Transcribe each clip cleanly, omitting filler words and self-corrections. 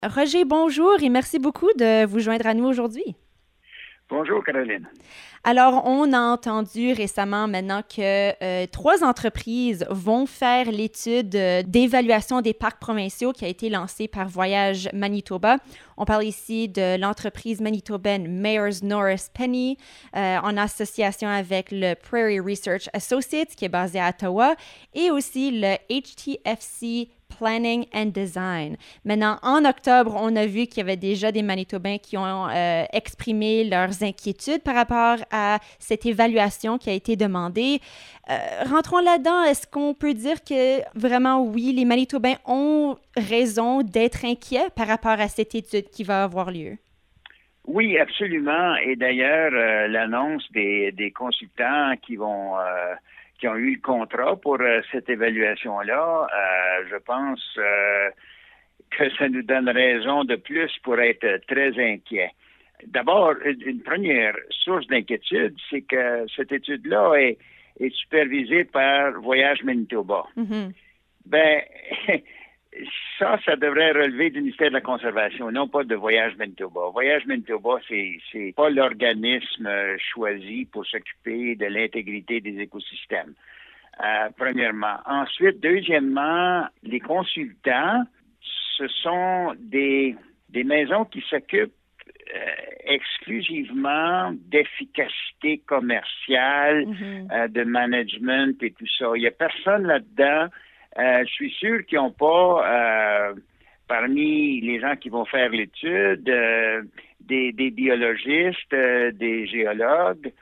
Roger, bonjour et merci beaucoup de vous joindre à nous aujourd'hui. Bonjour Caroline. Alors, on a entendu récemment maintenant que trois entreprises vont faire l'étude d'évaluation des parcs provinciaux qui a été lancée par Voyage Manitoba. On parle ici de l'entreprise manitobaine Mayors Norris Penny en association avec le Prairie Research Associates qui est basé à Ottawa et aussi le HTFC Planning and Design. Maintenant, en octobre, on a vu qu'il y avait déjà des Manitobains qui ont exprimé leurs inquiétudes par rapport à cette évaluation qui a été demandée. Rentrons là-dedans. Est-ce qu'on peut dire que vraiment, oui, les Manitobains ont raison d'être inquiets par rapport à cette étude qui va avoir lieu? Oui, absolument. Et d'ailleurs, l'annonce des consultants qui ont eu le contrat pour cette évaluation-là, je pense que ça nous donne raison de plus pour être très inquiets. D'abord, une première source d'inquiétude, c'est que cette étude-là est supervisée par Voyage Manitoba. Mhm. Ben, ça devrait relever du ministère de la Conservation, non pas de Voyage Manitoba. Voyage Manitoba, c'est pas l'organisme choisi pour s'occuper de l'intégrité des écosystèmes. Premièrement. Ensuite, deuxièmement, les consultants, ce sont des maisons qui s'occupent exclusivement d'efficacité commerciale, Mhm. de management et tout ça. Il n'y a personne là-dedans. Je suis sûr qu'ils n'ont pas, parmi les gens qui vont faire l'étude, des biologistes, des géologues,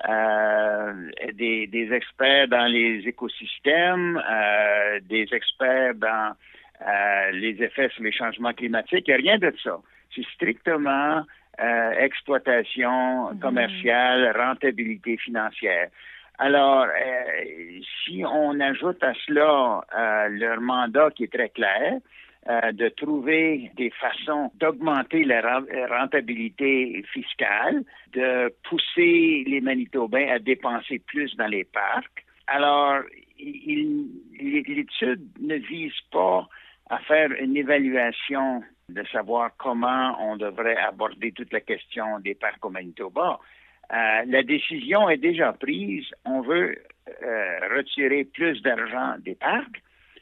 des experts dans les écosystèmes, des experts dans les effets sur les changements climatiques. Il n'y a rien de ça. C'est strictement exploitation commerciale, rentabilité financière. Alors, si on ajoute à cela leur mandat qui est très clair, de trouver des façons d'augmenter la rentabilité fiscale, de pousser les Manitobains à dépenser plus dans les parcs. Alors, l'étude ne vise pas à faire une évaluation de savoir comment on devrait aborder toute la question des parcs au Manitoba. La décision est déjà prise. On veut retirer plus d'argent des parcs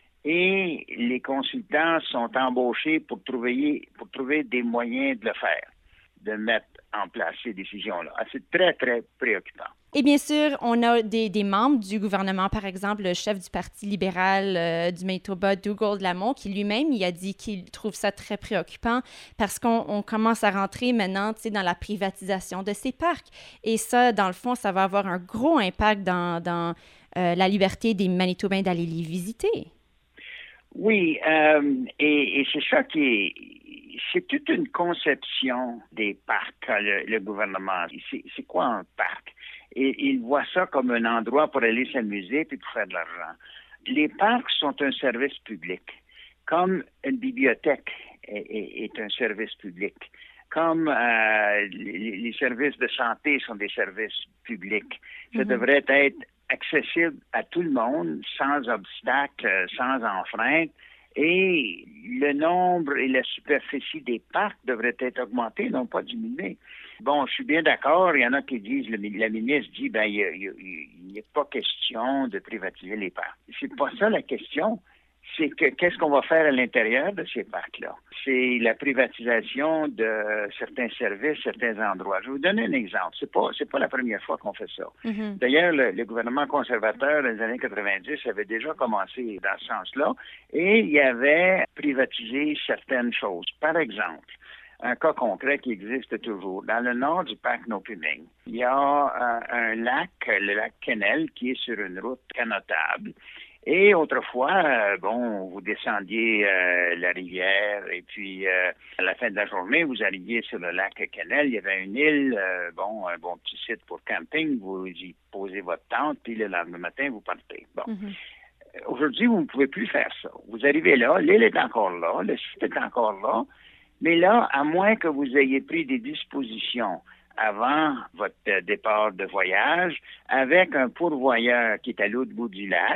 et les consultants sont embauchés pour trouver des moyens de le faire, de mettre en place ces décisions-là. C'est très, très préoccupant. Et bien sûr, on a des membres du gouvernement, par exemple, le chef du Parti libéral du Manitoba, Dougal Lamont, qui lui-même, il a dit qu'il trouve ça très préoccupant parce qu'on commence à rentrer maintenant, tu sais, dans la privatisation de ces parcs. Et ça, dans le fond, ça va avoir un gros impact dans la liberté des Manitobains d'aller les visiter. Oui, et c'est ça c'est toute une conception des parcs, le gouvernement. C'est quoi un parc? Et il voit ça comme un endroit pour aller s'amuser puis pour faire de l'argent. Les parcs sont un service public, comme une bibliothèque est un service public, comme les services de santé sont des services publics. Ça devrait être accessible à tout le monde, sans obstacle, sans enfreinte. Et le nombre et la superficie des parcs devraient être augmentés, non pas diminués. Bon, je suis bien d'accord. Il y en a qui disent, la ministre dit, ben, il n'y a pas question de privatiser les parcs. C'est pas ça la question. C'est que qu'est-ce qu'on va faire à l'intérieur de ces parcs-là? C'est la privatisation de certains services, certains endroits. Je vais vous donner un exemple. C'est pas la première fois qu'on fait ça. Mhm. D'ailleurs, le gouvernement conservateur des années 90 avait déjà commencé dans ce sens-là et il avait privatisé certaines choses. Par exemple, un cas concret qui existe toujours. Dans le nord du parc Nopuming, il y a un lac, le lac Kennel, qui est sur une route cannotable. Et autrefois, vous descendiez la rivière et puis à la fin de la journée, vous arriviez sur le lac Kennel, il y avait une île, un bon petit site pour camping, vous y posez votre tente, puis le lendemain matin, vous partez. Bon. Mhm. Aujourd'hui, vous ne pouvez plus faire ça. Vous arrivez là, l'île est encore là, le site est encore là, mais là, à moins que vous ayez pris des dispositions avant votre départ de voyage, avec un pourvoyeur qui est à l'autre bout du lac,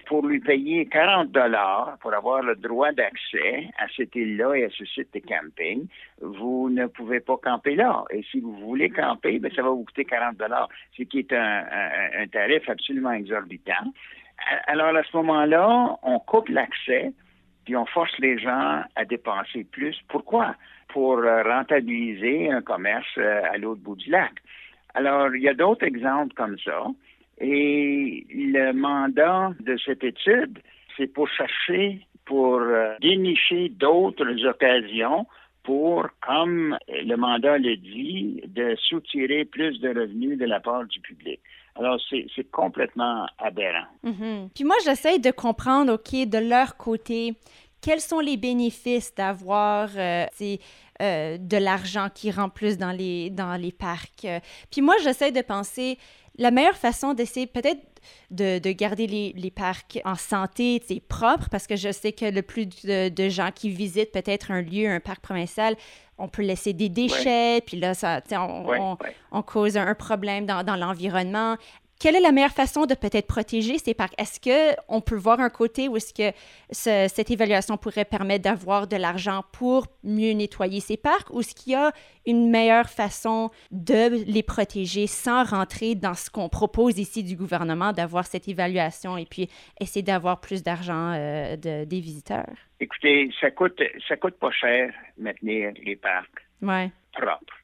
pour lui payer 40 $ pour avoir le droit d'accès à cette île-là et à ce site de camping, vous ne pouvez pas camper là. Et si vous voulez camper, ben, ça va vous coûter 40 $, ce qui est un tarif absolument exorbitant. Alors, à ce moment-là, on coupe l'accès, puis on force les gens à dépenser plus. Pourquoi? Pour rentabiliser un commerce à l'autre bout du lac. Alors, il y a d'autres exemples comme ça. Et le mandat de cette étude, c'est pour chercher, pour dénicher d'autres occasions pour, comme le mandat le dit, de soutirer plus de revenus de la part du public. Alors, c'est complètement aberrant. Mm-hmm. Puis moi, j'essaie de comprendre, OK, de leur côté, quels sont les bénéfices d'avoir de l'argent qui rentre plus dans les parcs. Puis moi, j'essaie de penser, la meilleure façon d'essayer peut-être de garder les parcs en santé, propres, parce que je sais que le plus de gens qui visitent peut-être un lieu, un parc provincial, on peut laisser des déchets, puis là, on cause un problème dans l'environnement. Quelle est la meilleure façon de peut-être protéger ces parcs? Est-ce qu'on peut voir un côté où est-ce que cette évaluation pourrait permettre d'avoir de l'argent pour mieux nettoyer ces parcs, ou est-ce qu'il y a une meilleure façon de les protéger sans rentrer dans ce qu'on propose ici du gouvernement, d'avoir cette évaluation et puis essayer d'avoir plus d'argent des visiteurs? Écoutez, ça coûte pas cher maintenir les parcs propres.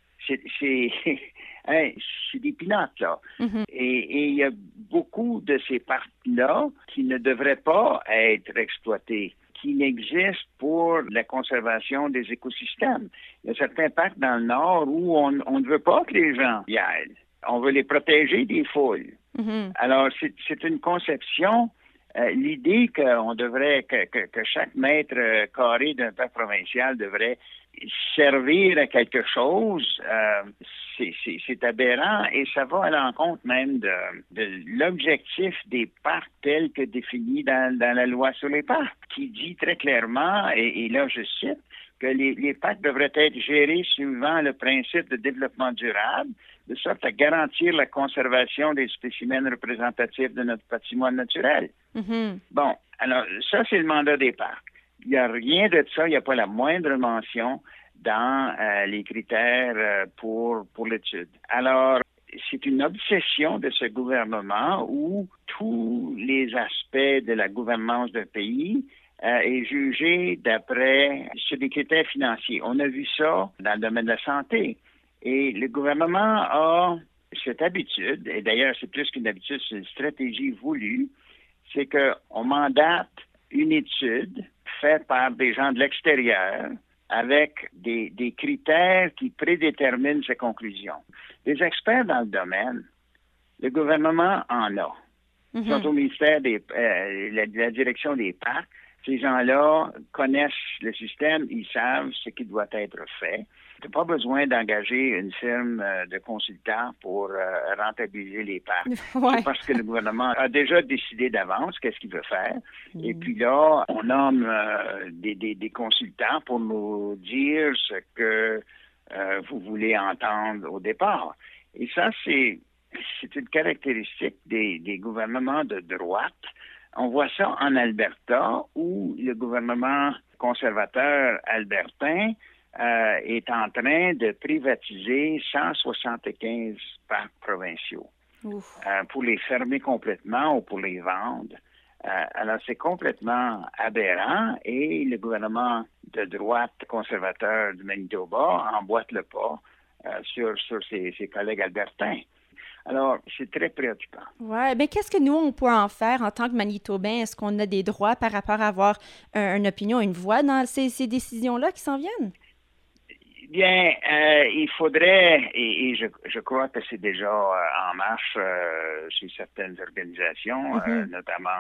C'est des pinottes, là. Mm-hmm. Et il y a beaucoup de ces parcs-là qui ne devraient pas être exploités, qui n'existent pour la conservation des écosystèmes. Il y a certains parcs dans le Nord où on ne veut pas que les gens y aillent. On veut les protéger des foules. Mm-hmm. Alors, c'est une conception. L'idée qu'on devrait, que chaque mètre carré d'un parc provincial devrait servir à quelque chose, c'est aberrant et ça va à l'encontre même de l'objectif des parcs tel que défini dans la loi sur les parcs, qui dit très clairement, et là je cite, que les parcs devraient être gérés suivant le principe de développement durable, de sorte à garantir la conservation des spécimens représentatifs de notre patrimoine naturel. Mm-hmm. Bon, alors ça c'est le mandat des parcs. Il n'y a rien de ça, il n'y a pas la moindre mention dans les critères pour l'étude. Alors, c'est une obsession de ce gouvernement où tous les aspects de la gouvernance d'un pays est jugé sur des critères financiers. On a vu ça dans le domaine de la santé. Et le gouvernement a cette habitude, et d'ailleurs c'est plus qu'une habitude, c'est une stratégie voulue, c'est qu'on mandate une étude faite par des gens de l'extérieur avec des critères qui prédéterminent ses conclusions. Des experts dans le domaine, le gouvernement en a. Mm-hmm. Ils sont au ministère de la direction des parcs. Ces gens-là connaissent le système, ils savent ce qui doit être fait. Tu n'as pas besoin d'engager une firme de consultants pour rentabiliser les parcs. Ouais. C'est parce que le gouvernement a déjà décidé d'avance qu'est-ce qu'il veut faire. Mm. Et puis là, on nomme des consultants pour nous dire ce que vous voulez entendre au départ. Et ça, c'est une caractéristique des gouvernements de droite. On voit ça en Alberta, où le gouvernement conservateur albertain est en train de privatiser 175 parcs provinciaux pour les fermer complètement ou pour les vendre. Alors, c'est complètement aberrant et le gouvernement de droite conservateur du Manitoba emboîte le pas sur ses collègues albertains. Alors, c'est très préoccupant. Oui, bien, qu'est-ce que nous, on peut en faire en tant que Manitobains? Est-ce qu'on a des droits par rapport à avoir une opinion, une voix dans ces décisions-là qui s'en viennent? Bien, il faudrait, et je crois que c'est déjà en marche chez certaines organisations, notamment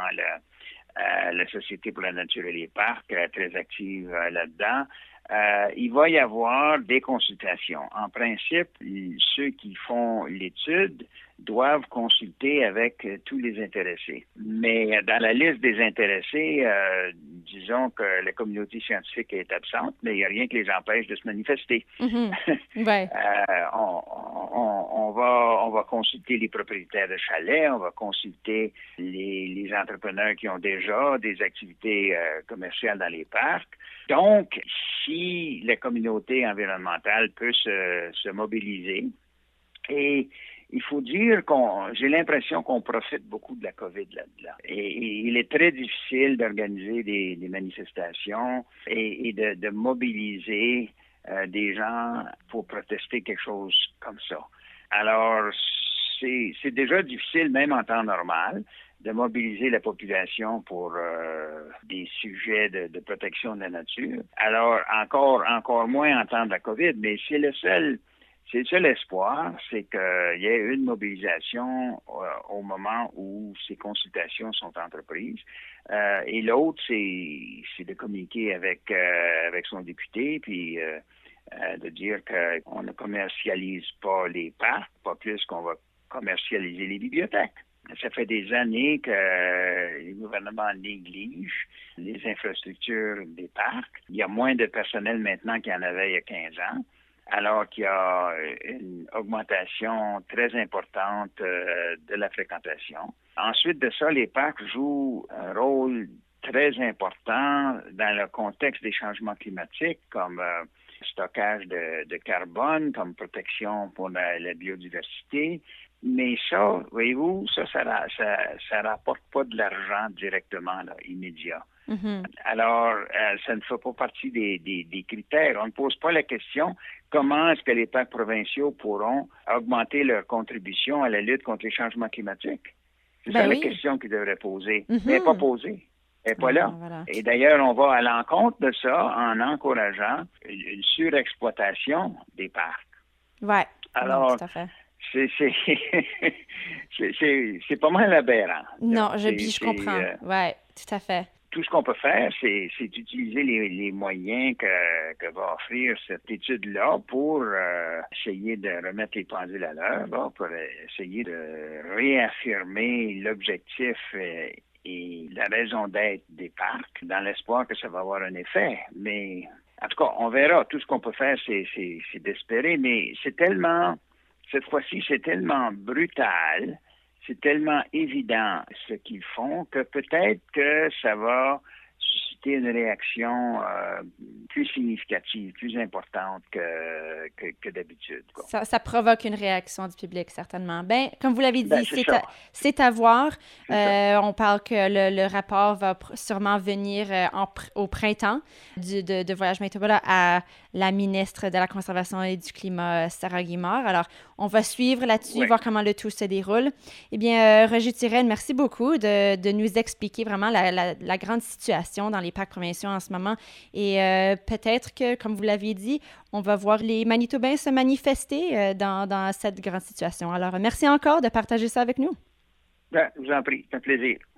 la Société pour la nature et les parcs, très active là-dedans. Il va y avoir des consultations. En principe, ceux qui font l'étude doivent consulter avec tous les intéressés. Mais dans la liste des intéressés, disons que la communauté scientifique est absente, mais il n'y a rien qui les empêche de se manifester. Ouais. On va consulter les propriétaires de chalets, on va consulter les entrepreneurs qui ont déjà des activités commerciales dans les parcs. Donc, si la communauté environnementale peut se mobiliser, et il faut dire j'ai l'impression qu'on profite beaucoup de la COVID là-dedans. Et il est très difficile d'organiser des manifestations et de mobiliser des gens pour protester quelque chose comme ça. Alors, c'est déjà difficile, même en temps normal, de mobiliser la population pour des sujets de protection de la nature. Alors, encore moins en temps de la COVID, mais c'est le seul espoir, c'est qu'il y ait une mobilisation au moment où ces consultations sont entreprises. Et l'autre, c'est de communiquer avec son député, puis de dire qu'on ne commercialise pas les parcs, pas plus qu'on va commercialiser les bibliothèques. Ça fait des années que les gouvernements négligent les infrastructures des parcs. Il y a moins de personnel maintenant qu'il y en avait il y a 15 ans, alors qu'il y a une augmentation très importante de la fréquentation. Ensuite de ça, les parcs jouent un rôle très important dans le contexte des changements climatiques, comme stockage de carbone, comme protection pour la biodiversité. Mais ça, voyez-vous, ça rapporte pas de l'argent directement, là, immédiat. Alors, ça ne fait pas partie des critères. On ne pose pas la question comment est-ce que les parcs provinciaux pourront augmenter leur contribution à la lutte contre les changements climatiques. C'est ça la question qu'ils devraient poser. Mais elle n'est pas posée. Elle n'est pas là. Voilà. Et d'ailleurs, on va à l'encontre de ça en encourageant une surexploitation des parcs. Ouais. Alors, tout à fait. C'est pas mal aberrant. Non, je comprends. Oui, tout à fait. Tout ce qu'on peut faire, c'est d'utiliser les moyens que va offrir cette étude-là pour essayer de remettre les pendules à l'heure, pour essayer de réaffirmer l'objectif et la raison d'être des parcs, dans l'espoir que ça va avoir un effet. Mais en tout cas, on verra. Tout ce qu'on peut faire, c'est d'espérer, mais cette fois-ci, c'est tellement brutal, c'est tellement évident ce qu'ils font que peut-être que ça va susciter une réaction plus significative, plus importante que d'habitude. Ça provoque une réaction du public, certainement. Bien, comme vous l'avez dit, c'est à voir. On parle que le rapport va sûrement venir au printemps de Voyage Manitoba à la ministre de la Conservation et du Climat, Sarah Guimard. Alors, on va suivre là-dessus, voir comment le tout se déroule. Eh bien, Roger Turenne, merci beaucoup de nous expliquer vraiment la grande situation dans les parcs provinciaux en ce moment. Et peut-être que, comme vous l'aviez dit, on va voir les Manitobains se manifester dans cette grande situation. Alors, merci encore de partager ça avec nous. Je vous en prie, c'est un plaisir.